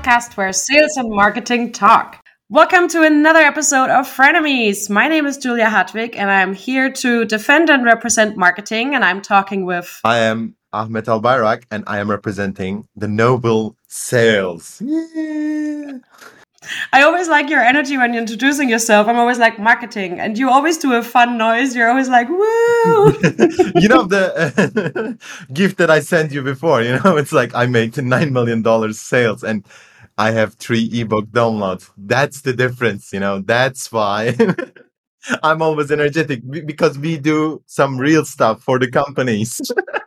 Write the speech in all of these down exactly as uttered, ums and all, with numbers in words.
podcast where sales and marketing talk. Welcome to another episode of Frenemies. My name is Julia Hartwig and I'm here to defend and represent marketing, and I'm talking with... I am Ahmet Albayrak and I am representing the noble sales. Yeah. I always like your energy when you're introducing yourself. I'm always like marketing, and you always do a fun noise. You're always like, woo! You know, the uh, gift that I sent you before, you know, it's like I made nine million dollars sales and I have three ebook downloads. That's the difference, you know, that's why I'm always energetic, because we do some real stuff for the companies.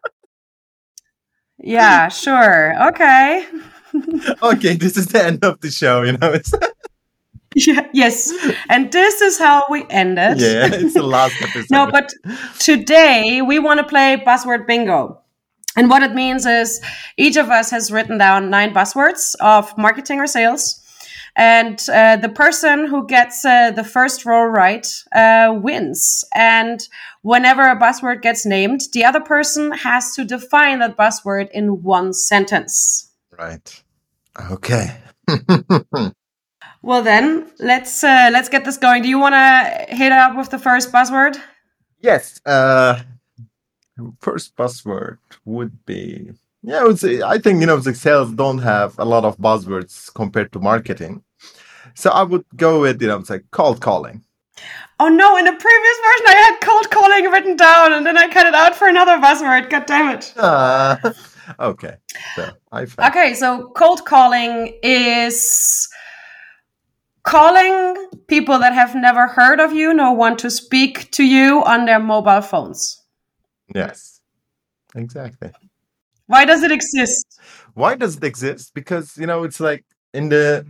Yeah, sure. Okay. Okay, this is the end of the show, you know. It's yeah, yes, and this is how we end it. Yeah, it's the last episode. No, but today we want to play buzzword bingo. And what it means is each of us has written down nine buzzwords of marketing or sales. And uh, the person who gets uh, the first row right uh, wins. And whenever a buzzword gets named, the other person has to define that buzzword in one sentence. Right. Okay. Well, then let's uh, let's get this going. Do you want to hit up with the first buzzword? Yes. Uh, first buzzword would be, yeah, I would say, I think, you know, the sales don't have a lot of buzzwords compared to marketing. So I would go with, you know, it's like cold calling. Oh no, in the previous version I had cold calling written down and then I cut it out for another buzzword. God damn it. Uh, okay. So I found. Okay, so cold calling is calling people that have never heard of you nor want to speak to you on their mobile phones. Yes, exactly. Why does it exist? Why does it exist? Because, you know, it's like in the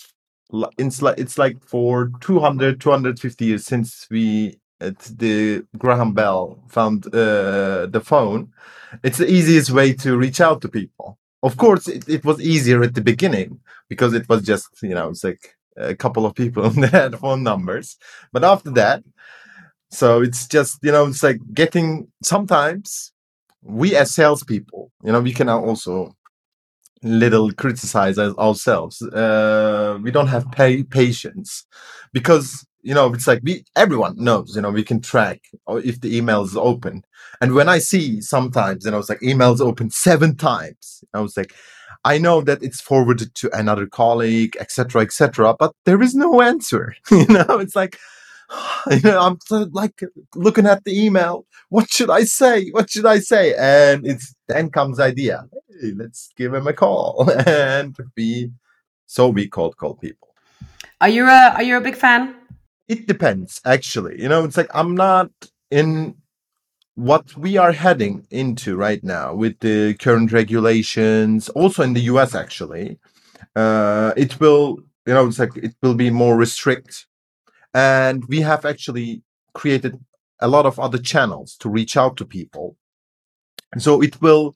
it's like it's like for two hundred, two hundred fifty years since we at the Graham Bell found uh, the phone. It's the easiest way to reach out to people. Of course, it, it was easier at the beginning because it was just, you know, it's like a couple of people that had phone numbers. But after that, so it's just, you know, it's like getting, sometimes we as salespeople, you know, we can also little criticize ourselves. Uh, we don't have pay patience because, you know, it's like we everyone knows, you know, we can track if the email is open. And when I see sometimes, you know, it's like emails open seven times, I was like, I know that it's forwarded to another colleague, et cetera, et cetera, but there is no answer. You know, it's like, you know, I'm like looking at the email. What should I say? What should I say? And it's then comes idea. Hey, let's give him a call, and we so we cold call people. Are you a Are you a big fan? It depends, actually. You know, it's like I'm not in what we are heading into right now with the current regulations. Also in the U S, actually, uh, it will. You know, it's like it will be more restrict. And we have actually created a lot of other channels to reach out to people. And so it will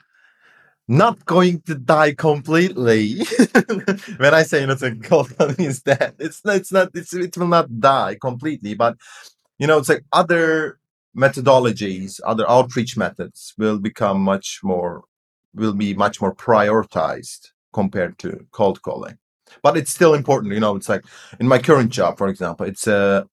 not going to die completely. When I say, you know, it's a cold calling is dead, it's not, it's not, it's, it will not die completely. But, you know, it's like other methodologies, other outreach methods will become much more, will be much more prioritized compared to cold calling. But it's still important, you know, it's like in my current job, for example, it's a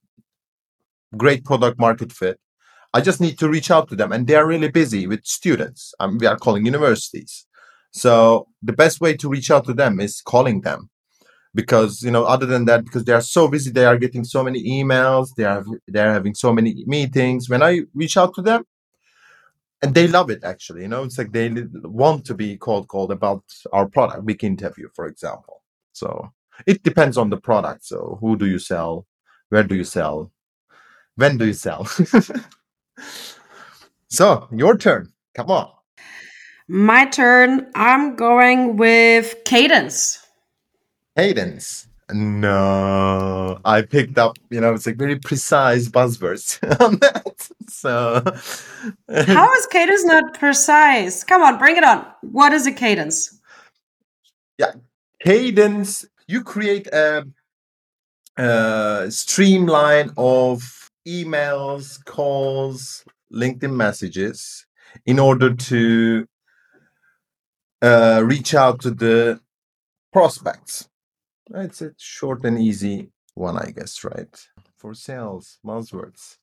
great product market fit. I just need to reach out to them, and they're really busy with students. Um, we are calling universities. So the best way to reach out to them is calling them, because, you know, other than that, because they are so busy, they are getting so many emails, they are they're having so many meetings. When I reach out to them, and they love it, actually, you know, it's like they want to be called called about our product, big interview, for example. So it depends on the product. So who do you sell? Where do you sell? When do you sell? So your turn. Come on. My turn. I'm going with cadence. Cadence. No, I picked up, you know, it's like very precise buzzwords on that. So How is cadence not precise? Come on, bring it on. What is a cadence? Yeah, cadence. You create a, a streamline of emails, calls, LinkedIn messages in order to uh, reach out to the prospects. It's a short and easy one, I guess, right? For sales, buzzwords.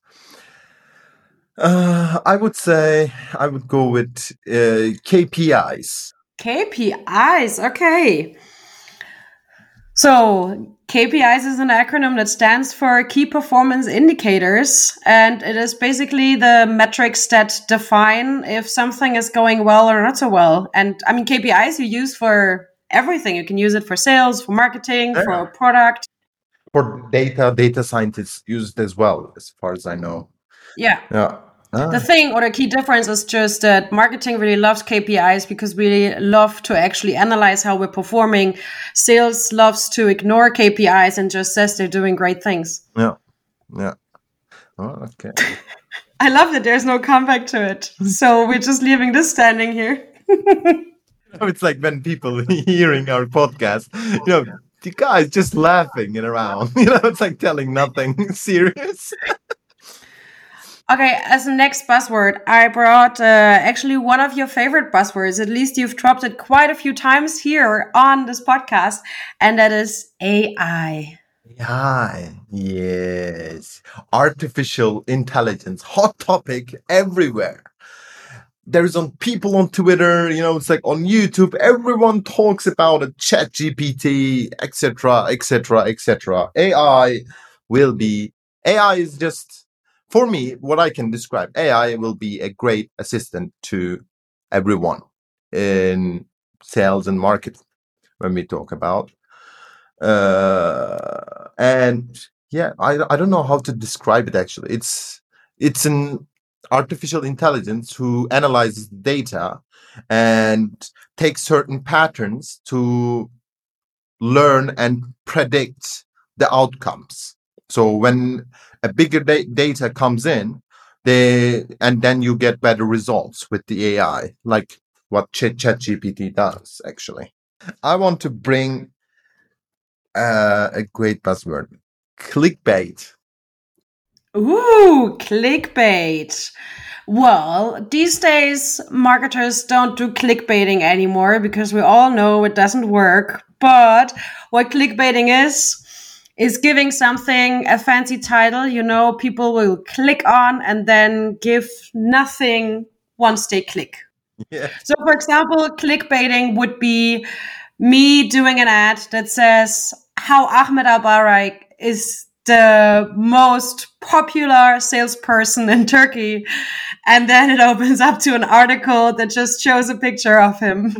Uh, I would say I would go with uh, K P Is. K P Is, okay. So K P Is is an acronym that stands for Key Performance Indicators, and it is basically the metrics that define if something is going well or not so well. And I mean, K P Is you use for everything. You can use it for sales, for marketing, Yeah. for a product. For data, data scientists use it as well, as far as I know. Yeah. Yeah. Ah. The thing or the key difference is just that marketing really loves K P Is because we love to actually analyze how we're performing. Sales loves to ignore K P Is and just says they're doing great things. Yeah. Yeah. Oh, okay. I love that there's no comeback to it. So we're just leaving this standing here. It's like when people hearing our podcast, you know, the guy's just laughing it around. You know, it's like telling nothing serious. Okay, as the next buzzword, I brought uh, actually one of your favorite buzzwords. At least you've dropped it quite a few times here on this podcast, and that is A I. Yeah, yes. Artificial intelligence, hot topic everywhere. There's on people on Twitter, you know, it's like on YouTube, everyone talks about it, Chat G P T, et cetera, et cetera, et cetera. A I will be, A I is just, for me, what I can describe, A I will be a great assistant to everyone in sales and marketing when we talk about. Uh, and yeah, I, I don't know how to describe it actually. It's, it's an artificial intelligence who analyzes data and takes certain patterns to learn and predict the outcomes. So when a bigger da- data comes in, they and then you get better results with the A I, like what Ch- ChatGPT does. Actually, I want to bring uh, a great buzzword: clickbait. Ooh, clickbait. Well, these days, marketers don't do clickbaiting anymore because we all know it doesn't work. But what clickbaiting is, is giving something a fancy title, you know, people will click on and then give nothing once they click. Yeah. So, for example, clickbaiting would be me doing an ad that says how Ahmed Albarak is the most popular salesperson in Turkey. And then it opens up to an article that just shows a picture of him.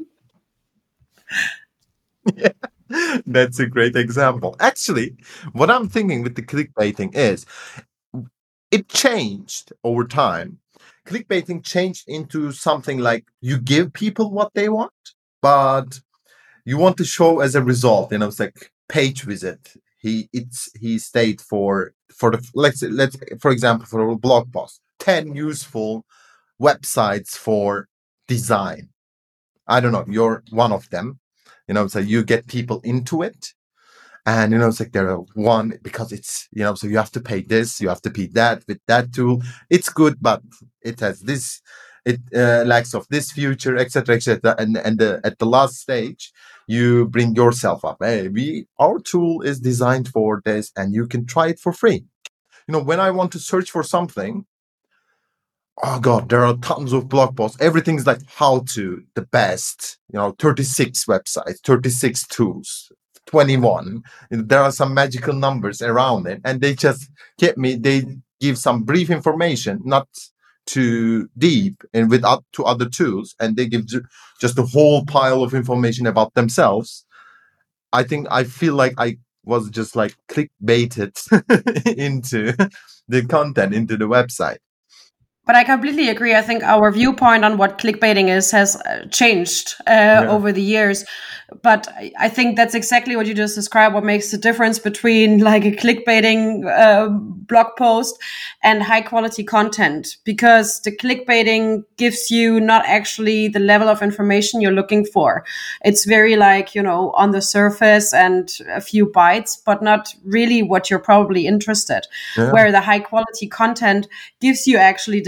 Yeah. That's a great example. Actually, what I'm thinking with the clickbaiting is it changed over time. Clickbaiting changed into something like you give people what they want, but you want to show as a result. You know, it's like page visit. He it's he stayed for for the let's let's for example for a blog post, ten useful websites for design. I don't know, you're one of them. You know, so you get people into it. And you know, it's like there are one because it's you know, so you have to pay this, you have to pay that with that tool. It's good, but it has this, it uh, lacks of this feature, et cetera, et cetera. And and the, at the last stage, you bring yourself up. Hey, we our tool is designed for this, and you can try it for free. You know, when I want to search for something, oh god, there are tons of blog posts. Everything's like how to the best, you know, thirty-six websites, thirty-six tools, twenty-one. There are some magical numbers around it, and they just get me. They give some brief information, not too deep, and with up to other tools, and they give ju- just a whole pile of information about themselves. I think I feel like I was just like clickbaited into the content, into the website. But I completely agree. I think our viewpoint on what clickbaiting is has uh, changed uh, Yeah. over the years. But I- I think that's exactly what you just described. What makes the difference between like a clickbaiting uh, blog post and high quality content? Because the clickbaiting gives you not actually the level of information you're looking for. It's very like, you know, on the surface and a few bytes, but not really what you're probably interested. Yeah. Where the high quality content gives you actually the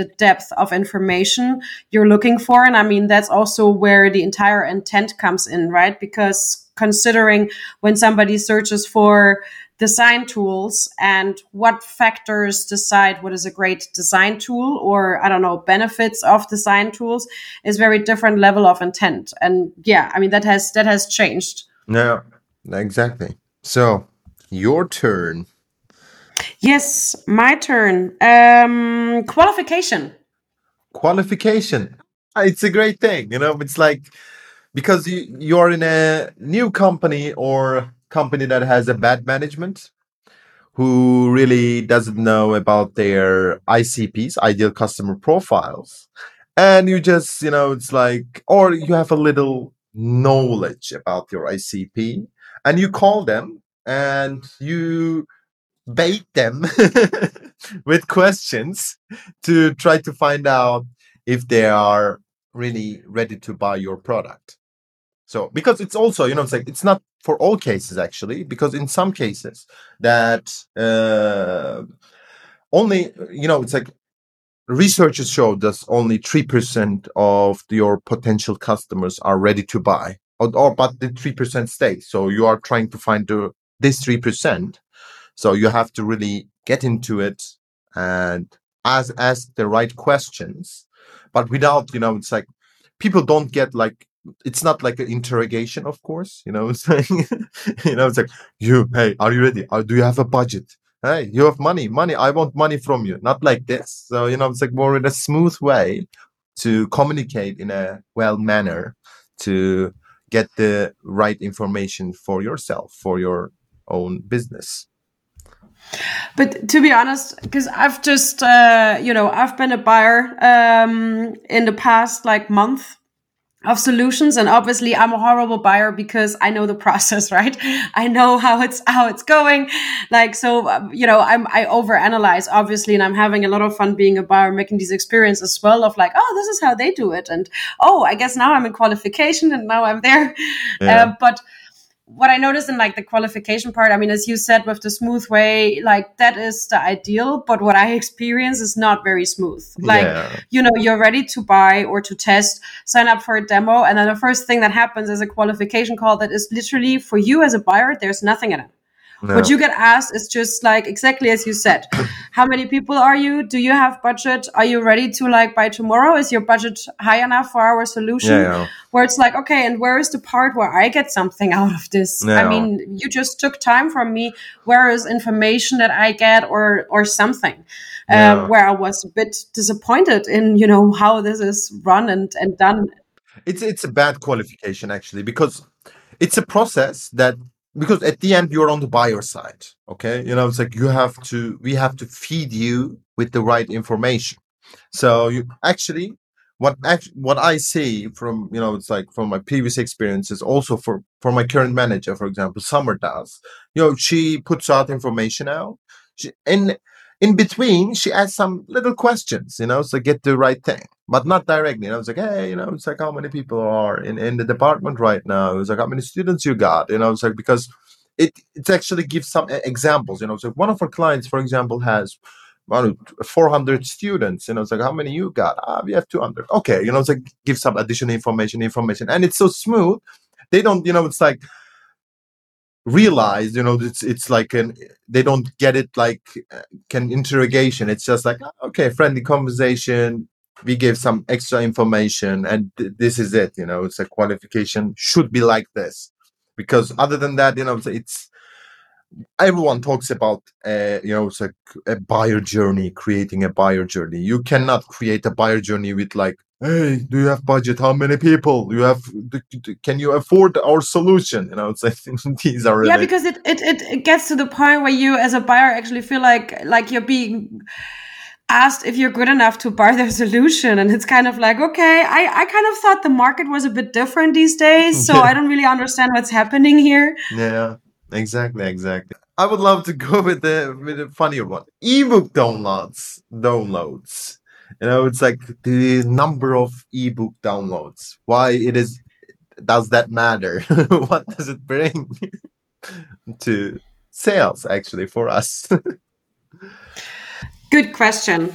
the depth of information you're looking for. And I mean, that's also where the entire intent comes in, right? Because considering when somebody searches for design tools and what factors decide what is a great design tool, or I don't know, benefits of design tools, is very different level of intent. And yeah, I mean, that has that has changed. Yeah, exactly. So, your turn. Yes, my turn. Um, qualification. Qualification. Ah, It's a great thing, you know. It's like because you you're in a new company or company that has a bad management who really doesn't know about their I C Ps, ideal customer profiles. And you just, you know, it's like, or you have a little knowledge about your I C P and you call them and you bait them with questions to try to find out if they are really ready to buy your product. So because it's also, you know, it's like it's not for all cases actually, because in some cases that uh, only, you know, it's like researchers show that only three percent of your potential customers are ready to buy, or, or but the three percent stay. So you are trying to find the, this three percent. So you have to really get into it and ask ask the right questions, but without, you know, it's like people don't get like it's not like an interrogation, of course, you know. It's like you know, it's like you, hey, are you ready? Or do you have a budget? Hey, you have money, money. I want money from you. Not like this. So you know, it's like more in a smooth way to communicate in a well manner to get the right information for yourself, for your own business. But to be honest, because I've just, uh, you know, I've been a buyer um, in the past like month of solutions, and obviously I'm a horrible buyer because I know the process, right? I know how it's how it's going. Like, so um, you know, I'm I overanalyze obviously, and I'm having a lot of fun being a buyer, making these experiences as well of like, oh, this is how they do it, and oh, I guess now I'm in qualification, and now I'm there. Yeah. Uh, but what I noticed in like the qualification part, I mean, as you said, with the smooth way, like that is the ideal. But what I experience is not very smooth. Like, Yeah. you know, you're ready to buy or to test, sign up for a demo. And then the first thing that happens is a qualification call that is literally for you as a buyer, there's nothing in it. What No. you get asked is just like exactly as you said. How many people are you? Do you have budget? Are you ready to like buy tomorrow? Is your budget high enough for our solution? Yeah. Where it's like, okay, and where is the part where I get something out of this? I No. mean, you just took time from me. Where is information that I get or or something? Uh, No. where I was a bit disappointed in, you know, how this is run and, and done. It's it's a bad qualification actually because it's a process that because at the end you're on the buyer side. Okay. You know, it's like you have to we have to feed you with the right information. So you actually what act, what I see from, you know, it's like from my previous experiences, also for for my current manager, for example, Summer does. You know, she puts out information out. She, and in between, she asks some little questions, you know, so get the right thing, but not directly. You know, it's like, hey, you know, it's like how many people are in, in the department right now? It's like how many students you got? You know, it's like because it it actually gives some e- examples. You know, so one of our clients, for example, has I don't know, four hundred students. You know, it's like how many you got? Ah, we have two hundred. Okay, you know, it's like give some additional information, information, and it's so smooth. They don't, you know, it's like realize, you know, it's it's like an they don't get it like uh, can interrogation. It's just like, "Ah, okay, friendly conversation. We give some extra information, and th- this is it. You know, it's a qualification should be like this, because other than that, you know, it's, it's everyone talks about uh, you know, it's like a buyer journey, creating a buyer journey. You cannot create a buyer journey with like, hey, do you have budget? How many people you have? d- d- Can you afford our solution? You know, it's like these are Yeah, really because it, it, it, it gets to the point where you as a buyer actually feel like like you're being asked if you're good enough to buy their solution. And it's kind of like, okay, I, I kind of thought the market was a bit different these days. So yeah, I don't really understand what's happening here. yeah, exactly, exactly. I would love to go with the with a funnier one. Ebook downloads, downloads. You know, it's like the number of ebook downloads. Why it is? Does that matter? What does it bring to sales actually for us? Good question.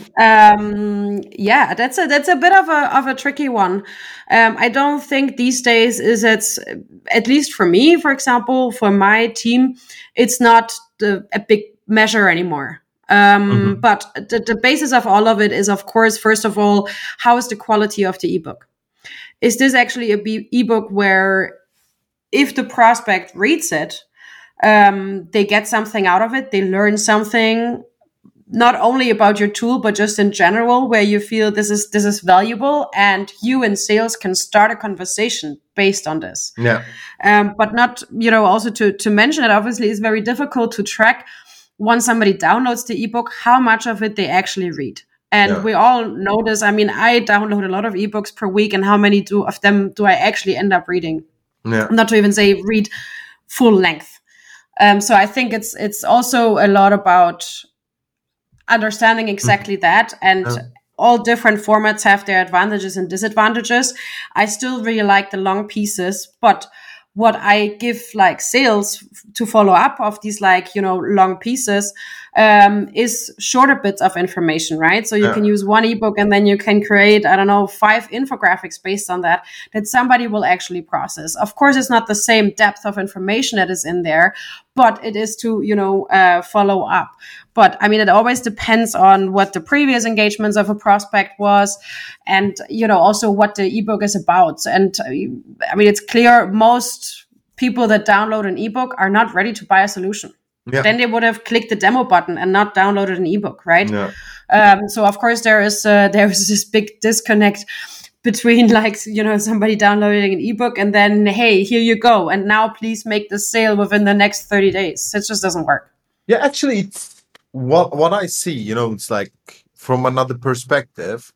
Um, yeah, that's a that's a bit of a of a tricky one. Um, I don't think these days is it's at least for me, for example, for my team, it's not the, a big measure anymore. Um, Hmm. but the, the basis of all of it is, of course, first of all, how is the quality of the ebook? Is this actually a b- ebook where if the prospect reads it, um, they get something out of it, they learn something not only about your tool but just in general where you feel this is this is valuable and you in sales can start a conversation based on this, Yeah, um, but not, you know, also to to mention it, obviously it's very difficult to track once somebody downloads the ebook how much of it they actually read. And yeah, we all know this. I mean, I download a lot of ebooks per week, and how many do of them do I actually end up reading? yeah. Not to even say read full length. Um, so I think it's it's also a lot about understanding Mhm. exactly that. And Yeah, all different formats have their advantages and disadvantages. I still really like the long pieces, but what I give like sales to follow up of these like, you know, long pieces, um, is shorter bits of information, right? So you can yeah, use one ebook and then you can create, I don't know, five infographics based on that, that somebody will actually process. Of course, it's not the same depth of information that is in there, but it is to, you know, uh, follow up. But I mean, it always depends on what the previous engagements of a prospect was, and, you know, also what the ebook is about. And uh, I mean, it's clear most people that download an ebook are not ready to buy a solution. yeah, Then they would have clicked the demo button and not downloaded an ebook, right? yeah. Um, so of course there is uh, there is this big disconnect between, like, you know, somebody downloading an ebook and then, hey, here you go, and now please make the sale within the next thirty days. It just doesn't work. Yeah, actually, it's what what I see. You know, it's like from another perspective.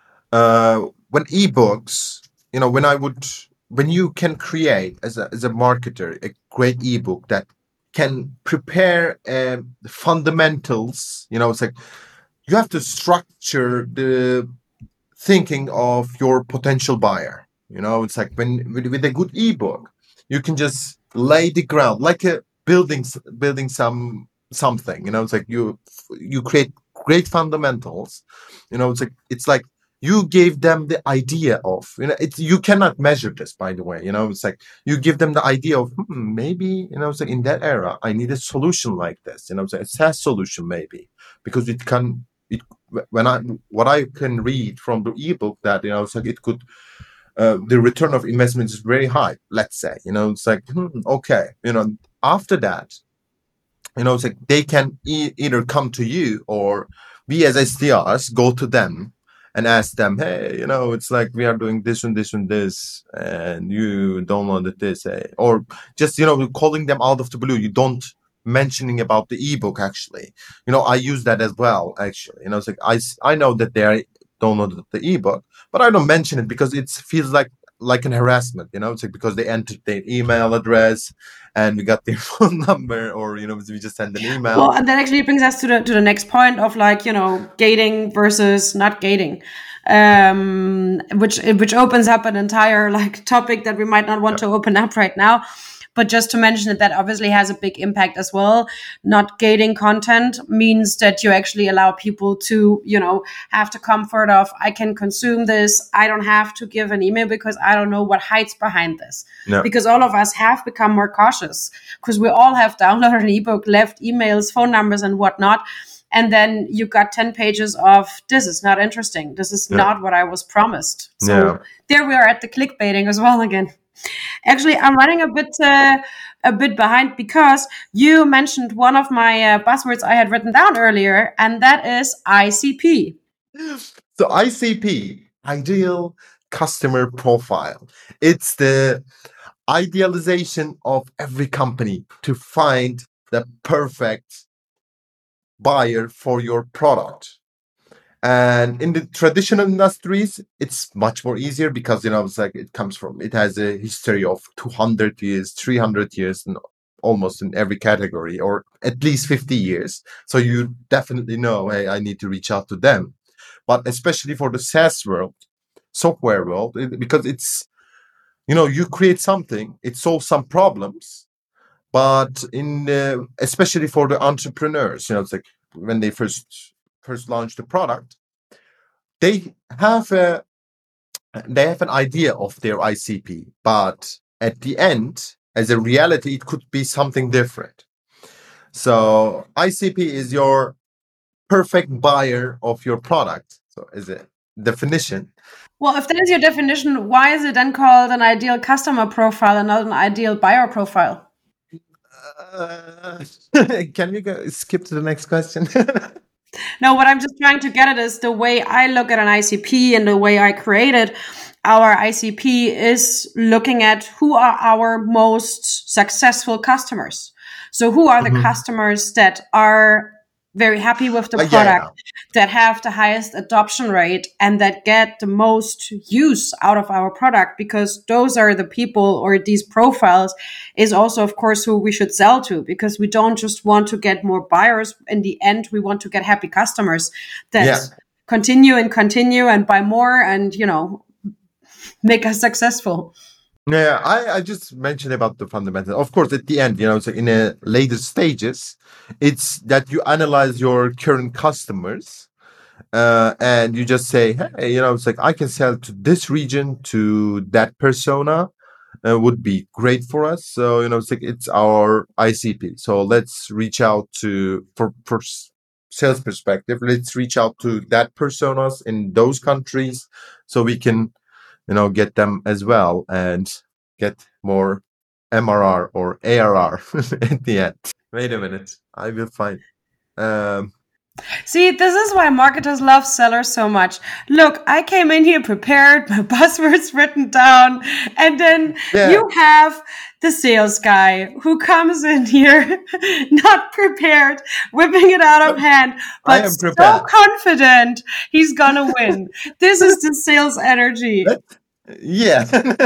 Uh, when ebooks, you know, when I would, when you can create as a as a marketer a great ebook that can prepare um, the fundamentals. You know, it's like you have to structure the thinking of your potential buyer. You know, it's like when with, with a good ebook, you can just lay the ground like a building s- building some something. You know, it's like you you create great fundamentals. You know, it's like it's like you gave them the idea of, you know, it's you cannot measure this, by the way. You know, it's like you give them the idea of, hmm, maybe, you know, it's like in that era I need a solution like this. You know, it's like a SaaS solution maybe because it can it when I what I can read from the ebook that, you know, it's like it could uh, the return of investment is very high. Let's say, you know, it's like, hmm, okay, you know, after that, you know, it's like they can e- either come to you or we as S D Rs go to them and ask them, hey, you know, it's like we are doing this and this and this, and you downloaded this, eh? Or just, you know, calling them out of the blue. You don't mentioning about the ebook actually. You know, I use that as well actually. You know, it's like I s- I know that they are downloaded the ebook, but I don't mention it because it feels like like an harassment. You know, it's like because they entered their email address and we got their phone number, or, you know, we just send an email. Well, and that actually brings us to the to the next point of, like, you know, gating versus not gating, um, which which opens up an entire like topic that we might not want Yeah, to open up right now. But just to mention that that obviously has a big impact as well. Not gating content means that you actually allow people to, you know, have the comfort of, I can consume this. I don't have to give an email because I don't know what hides behind this. yeah, Because all of us have become more cautious because we all have downloaded an ebook, left emails, phone numbers, and whatnot. And then you got ten pages of, this is not interesting. This is yeah, not what I was promised. yeah. So there we are at the clickbaiting as well again. Actually, I'm running a bit uh, a bit behind because you mentioned one of my uh, buzzwords I had written down earlier, and that is I C P. So I C P, ideal customer profile. It's the idealization of every company to find the perfect buyer for your product. And in the traditional industries, it's much more easier because, you know, it's like it comes from, it has a history of two hundred years, three hundred years, and almost in every category, or at least fifty years. So you definitely know, hey, I need to reach out to them. But especially for the SaaS world, software world, it- because it's, you know, you create something, it solves some problems, but in uh, especially for the entrepreneurs, you know, it's like when they first first launch the product, they have a they have an idea of their I C P, but at the end, as a reality, it could be something different. So I C P is your perfect buyer of your product. So as a definition. Well, if that is your definition, why is it then called an ideal customer profile and not an ideal buyer profile? Uh, can we go skip to the next question? No, what I'm just trying to get at is the way I look at an I C P and the way I created our I C P is looking at who are our most successful customers. So who are the Mhm. customers that are very happy with the Uh, yeah, product, yeah. that have the highest adoption rate, and that get the most use out of our product, because those are the people, or these profiles is also, of course, who we should sell to, because we don't just want to get more buyers. In the end, we want to get happy customers that Yeah. continue and continue and buy more and, you know, make us successful. Yeah, I, I just mentioned about the fundamental. Of course, at the end, you know, so in the later stages, it's that you analyze your current customers, uh, and you just say, hey, you know, it's like I can sell to this region, to that persona, uh, would be great for us. So, you know, it's like it's our I C P. So let's reach out to, for, for s- sales perspective, let's reach out to that personas in those countries so we can, you know, get them as well and get more M R R or A R R at the end. Wait a minute. I will find. Um, See, this is why marketers love sellers so much. Look, I came in here prepared, my buzzwords written down, and then yeah, you have the sales guy who comes in here not prepared, whipping it out of hand, I but am so prepared. confident he's gonna win. This is the sales energy. Let- yeah.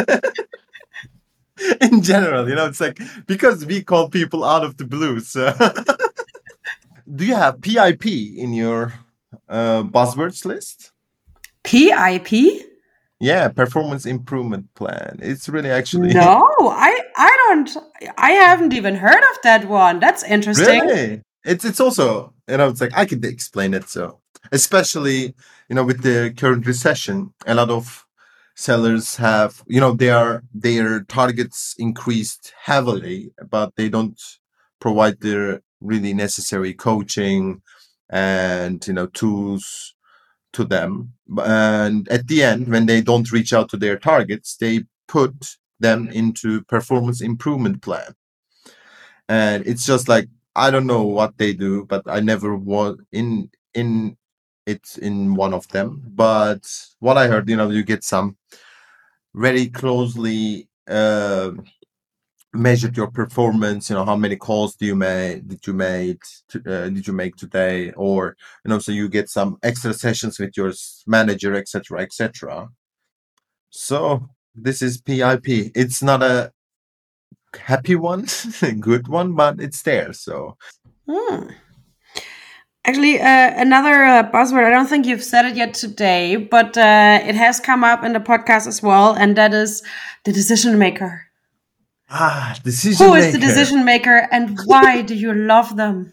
In general, you know, it's like because we call people out of the blue. So, do you have P I P in your uh, buzzwords list? P I P? Yeah, performance improvement plan. It's really actually No, I I don't I haven't even heard of that one. That's interesting. really. It's it's also, you know, it's like I could explain it. So especially, you know, with the current recession, a lot of sellers have, you know, they are their targets increased heavily, but they don't provide the really necessary coaching and, you know, tools to them. And at the end, when they don't reach out to their targets, they put them into performance improvement plan. And it's just like I don't know what they do, but I never was in in it in one of them. But what I heard, you know, you get some very closely uh, measured your performance. You know, how many calls do you make? Did you made? To, uh, did you make today? Or you know, so you get some extra sessions with your s- manager, et cetera, et cetera. So this is P I P. It's not a happy one, a good one, but it's there. So Hmm. Actually, uh, another uh, buzzword, I don't think you've said it yet today, but uh, it has come up in the podcast as well, and that is the decision maker. ah, Who decision is the maker. decision maker, and why do you love them?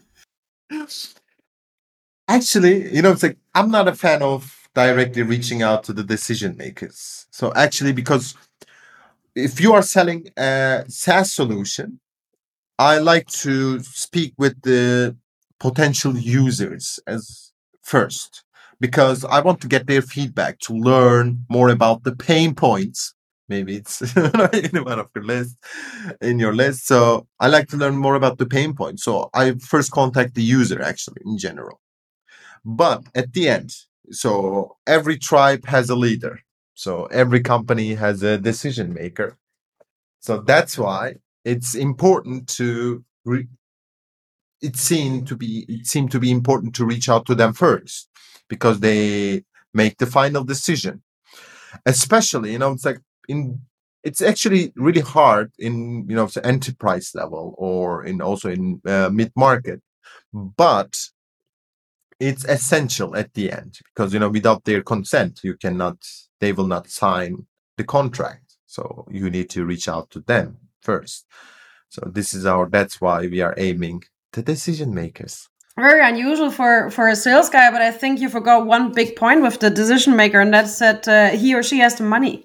Actually, you know, it's like I'm not a fan of directly reaching out to the decision makers. So actually, because if you are selling a SaaS solution, I like to speak with the potential users as first because I want to get their feedback to learn more about the pain points. Maybe it's in one of your list in your list. So I like to learn more about the pain points. So I first contact the user actually in general. But at the end, so every tribe has a leader. So every company has a decision maker. So that's why it's important to re- it seemed to be it seemed to be important to reach out to them first because they make the final decision. Especially, you know, it's like in it's actually really hard in you know the enterprise level or in also in uh, mid market, but it's essential at the end because you know without their consent you cannot they will not sign the contract. So you need to reach out to them first. So this is our that's why we are aiming the decision makers. very unusual for for a sales guy, but I think you forgot one big point with the decision maker, and that's that uh, he or she has the money.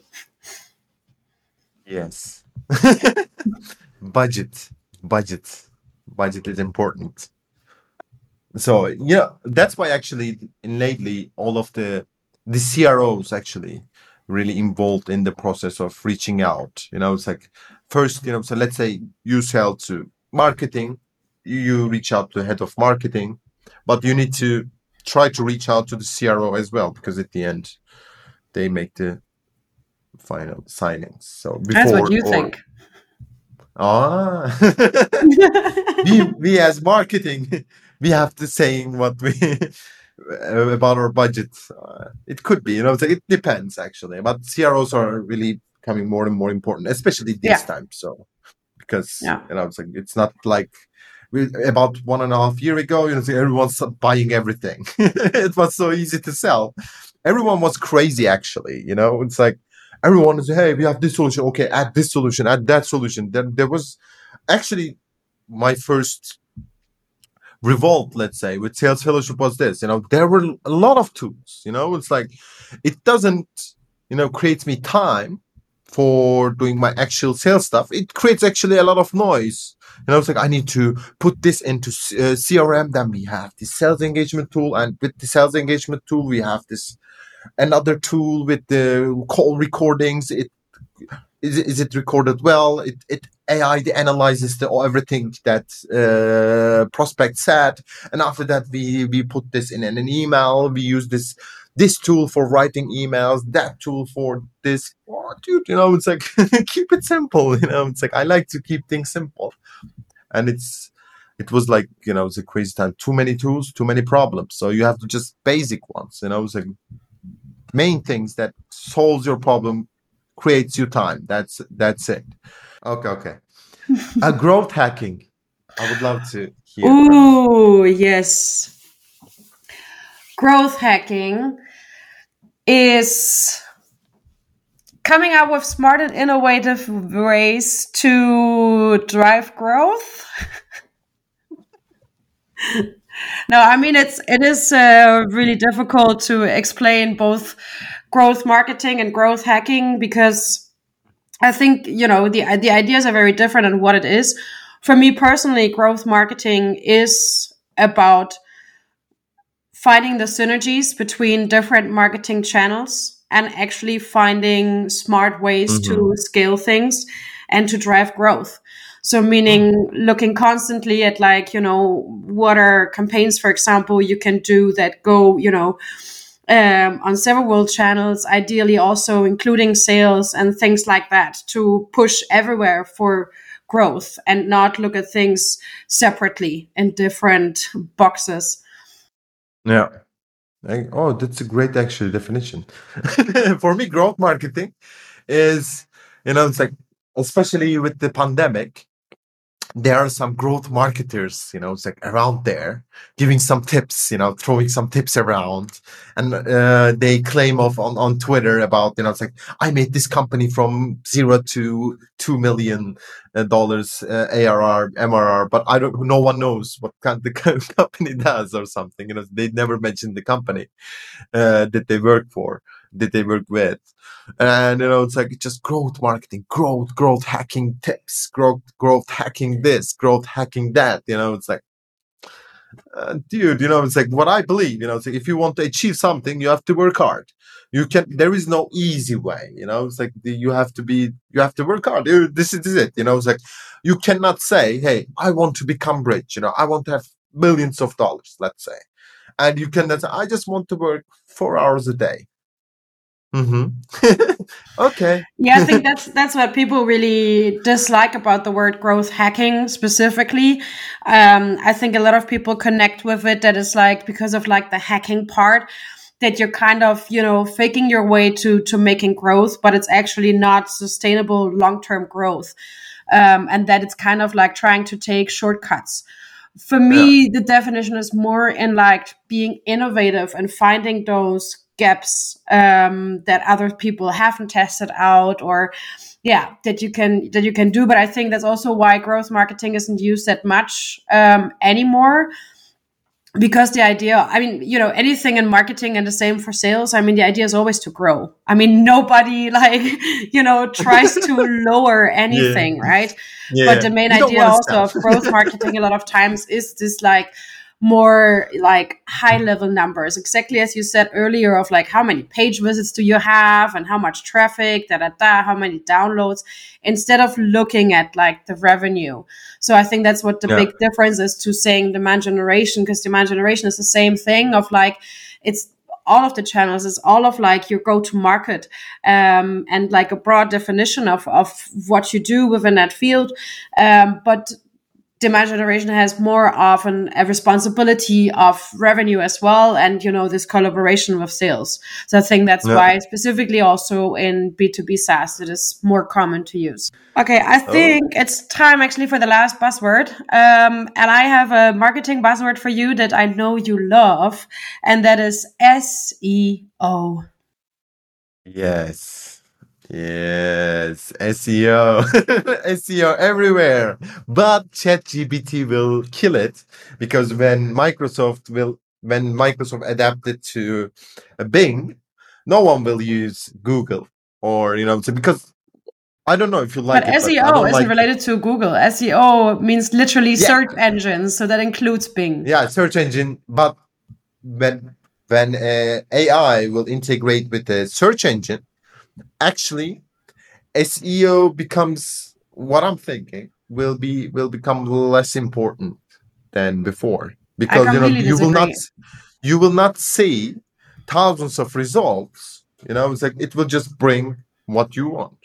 Yes. Budget, budget, budget is important. So yeah, that's why actually in lately all of the the C R Os actually really involved in the process of reaching out. You know, it's like first, you know, so let's say you sell to marketing, you reach out to the head of marketing, but you need to try to reach out to the C R O as well, because at the end they make the final signings. So That's what before you or think. ah we we as marketing we have to saying what we about our budget. Uh, it could be, you know, it depends actually, but C R Os are really becoming more and more important, especially these Yeah, times. So because yeah, you know, it's like it's not like we, about one and a half year ago, you know, everyone's buying everything. It was so easy to sell. Everyone was crazy, actually. You know, it's like everyone is, hey, we have this solution. Okay, add this solution, add that solution. Then there was actually my first revolt, let's say, with sales fellowship was this. You know, there were a lot of tools. You know, it's like it doesn't, you know, create me time for doing my actual sales stuff. It creates actually a lot of noise. You know, it's like I need to put this into uh, C R M. Then we have the sales engagement tool, and with the sales engagement tool, we have this another tool with the call recordings. It is, is it recorded well? It it A I analyzes the everything that uh, prospect said, and after that we we put this in an email. We use this this tool for writing emails, that tool for this. Oh, dude, you know, it's like keep it simple. You know, it's like I like to keep things simple, and it's it was like, you know, it's a crazy time. Too many tools, too many problems. So you have to just basic ones. You know, it's like main things that solves your problem, creates you time. That's that's it. Okay, okay. Uh, growth hacking. I would love to hear from you. Ooh, yes. Growth hacking is coming up with smart and innovative ways to drive growth. No, I mean it's it is uh, really difficult to explain both growth marketing and growth hacking, because I think, you know, the the ideas are very different in what it is. For me personally, growth marketing is about finding the synergies between different marketing channels and actually finding smart ways Mm-hmm. to scale things and to drive growth. So meaning looking constantly at, like, you know, what are campaigns, for example, you can do that go, you know, um, on several channels, ideally also including sales and things like that, to push everywhere for growth and not look at things separately in different boxes. Yeah. I- oh, that's a great actual definition. For me, growth marketing is, you know, it's like, especially with the pandemic, there are some growth marketers, you know, it's like around there giving some tips, you know, throwing some tips around. And uh, they claim of on, on Twitter about, you know, it's like, I made this company from zero to two million uh, dollars uh, A R R, M R R, but I don't, no one knows what kind the company does or something. You know, they never mentioned the company uh, that they work for, that they work with. And, you know, it's like just growth marketing, growth, growth hacking tips, growth, growth hacking this, growth hacking that. You know, it's like, uh, dude, you know, it's like what I believe, you know, it's like if you want to achieve something, you have to work hard. You can, there is no easy way, you know, it's like the, you have to be, you have to work hard. You- This is it, you know, it's like you cannot say, hey, I want to become rich, you know, I want to have millions of dollars, let's say. And you cannot say, I just want to work four hours a day. Mm-hmm. Okay. Yeah, I think that's that's what people really dislike about the word growth hacking specifically. Um, I think a lot of people connect with it, that is like because of like the hacking part, that you're kind of, you know, faking your way to to making growth, but it's actually not sustainable long term growth, um, and that it's kind of like trying to take shortcuts. For Yeah. me, the definition is more in like being innovative and finding those gaps um, that other people haven't tested out, or yeah, that you can that you can do. But I think that's also why growth marketing isn't used that much um, anymore, because the idea, I mean, you know, anything in marketing and the same for sales, I mean, the idea is always to grow. I mean, nobody like, you know, tries to lower anything, Yeah. right? Yeah. But the main You don't idea want to also of stop. growth marketing a lot of times is this like more like high level numbers, exactly as you said earlier, of like how many page visits do you have and how much traffic, da da da, how many downloads, instead of looking at like the revenue. So I think that's what the Yeah. big difference is to saying demand generation, because demand generation is the same thing of like, it's all of the channels, is all of like your go-to market, um, and like a broad definition of, of what you do within that field. Um, but demand generation has more often a responsibility of revenue as well, and you know, this collaboration with sales. So I think that's Yeah. why specifically also in B two B SaaS it is more common to use. Okay, I Oh, think it's time actually for the last buzzword, um, and I have a marketing buzzword for you that I know you love, and that is S E O. yes. Yes. S E O. S E O everywhere. But ChatGPT will kill it, because when Microsoft will when Microsoft adapted to uh, Bing, no one will use Google, or you know, so because I don't know if you But like it, but I S E O don't isn't like it. related to Google. S E O means literally Yeah. search engines, so that includes Bing. Yeah, search engine, but when when uh, A I will integrate with the search engine, actually S E O becomes, what I'm thinking, will be will become less important than before, I because you know completely you will not disagree. you will not see thousands of results. You know, it's like it will just bring what you want.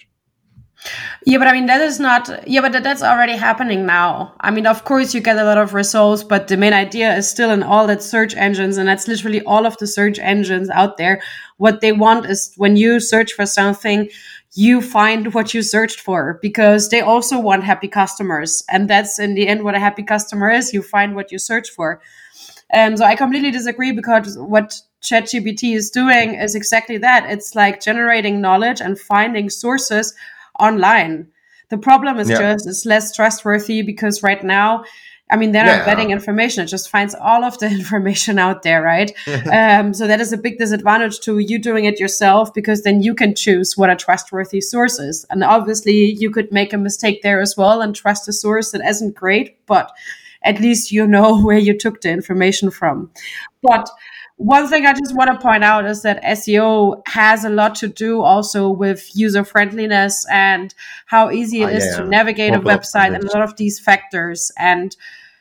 Yeah, but I mean, that is not, yeah, but that, that's already happening now. I mean, of course, you get a lot of results, but the main idea is still in all that search engines, and that's literally all of the search engines out there. What they want is when you search for something, you find what you searched for, because they also want happy customers. And that's in the end what a happy customer is. You find what you search for. Um, so I completely disagree, because what ChatGPT is doing is exactly that. It's like generating knowledge and finding sources online. The problem is Yeah, just it's less trustworthy, because right now, I mean, they're not yeah, vetting information. It just finds all of the information out there, right? Um, so that is a big disadvantage to you doing it yourself, because then you can choose what a trustworthy source is. And obviously, you could make a mistake there as well and trust a source that isn't great, but at least you know where you took the information from. But one thing I just want to point out is that S E O has a lot to do also with user friendliness and how easy Ah, it is to yeah. navigate a Mobile website, and a optimization. lot of these factors. And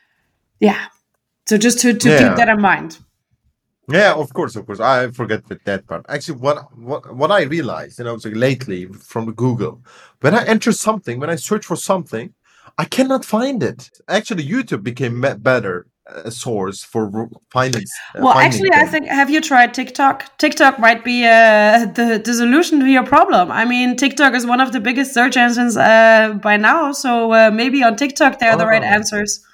yeah, so just to, to keep Yeah, that in mind. yeah. Of course, of course. I forget with that part. Actually, what what what I realized, you know, so lately from Google, when I enter something, when I search for something, I cannot find it. Actually, YouTube became me- better a source for r- finding s- uh, Well, finding actually, I things. think, have you tried TikTok? TikTok might be uh, the, the solution to your problem. I mean, TikTok is one of the biggest search engines uh, by now. So uh, maybe on TikTok, there are the right Oh, answers.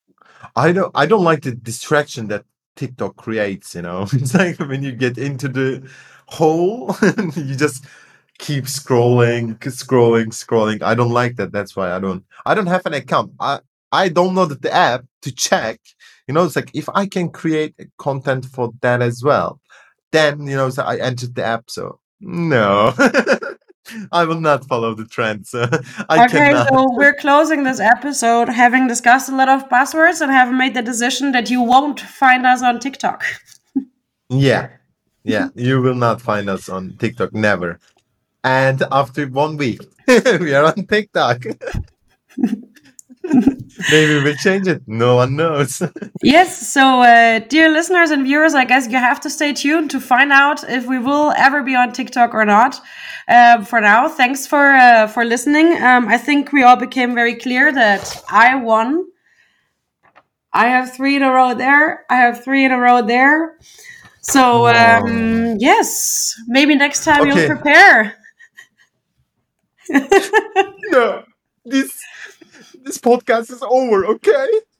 I don't I don't like the distraction that TikTok creates. You know, it's like when you get into the hole, you just keep scrolling, scrolling, scrolling. I don't like that. That's why I don't. I don't have an account. I I downloaded the app to check. You know, it's like if I can create content for that as well, then you know, so I entered the app. So no, I will not follow the trends. I Okay, cannot. so we're closing this episode having discussed a lot of buzzwords and having made the decision that you won't find us on TikTok. Yeah, yeah. You will not find us on TikTok. Never. And after one week, we are on TikTok. Maybe we'll change it. No one knows. Yes, so uh, dear listeners and viewers, I guess you have to stay tuned to find out if we will ever be on TikTok or not. Um, for now, thanks for uh, for listening. Um, I think we all became very clear that I won. I have three in a row there. I have three in a row there. So Oh. um, yes, maybe next time you'll Okay. prepare. No. This this podcast is over, okay?